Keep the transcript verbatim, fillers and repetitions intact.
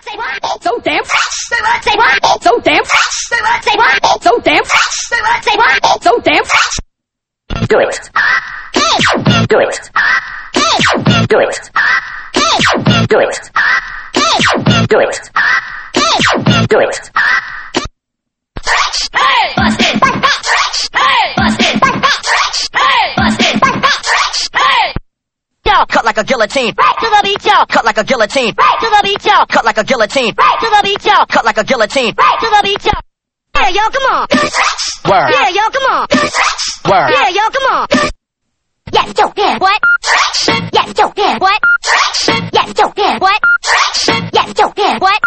Say what? So damn. Say what? Say what? So damn. Say what? Say what? So damn. Say what? Say what? So damn. Do it. Do it. Do it. Do it. Do it. Do it. Hey, busted. Hey, busted. Hey, busted. Hey. Yo, cut like a guillotine. Right to the beat, yo. Cut like a guillotine. Right to the beat, yo. Cut like a guillotine. Right to the beat, yo. Cut like a guillotine. Right to the beat, yo. Yeah, yo, come on. Word. Yeah, yo, come on. Word. Yeah, yo, come on. Yes, Joe, yeah. What? Yes, Joe, yeah. What? Yes, Joe, yeah. What? Yes, Joe, yeah. What?